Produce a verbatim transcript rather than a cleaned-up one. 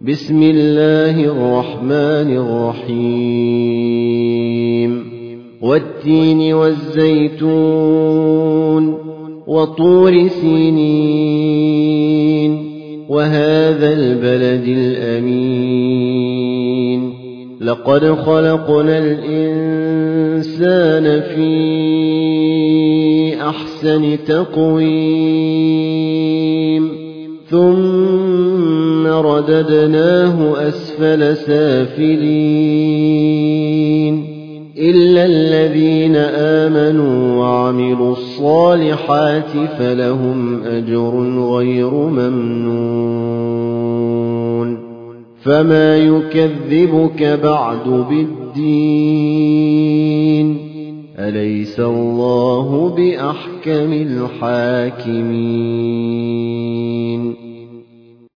بسم الله الرحمن الرحيم والتين والزيتون وطور سينين وهذا البلد الأمين لقد خلقنا الإنسان في أحسن تقويم ثم رددناه أسفل سافلين إلا الذين آمنوا وعملوا الصالحات فلهم أجر غير ممنون فما يكذبك بعد بالدين أليس الله بأحكم الحاكمين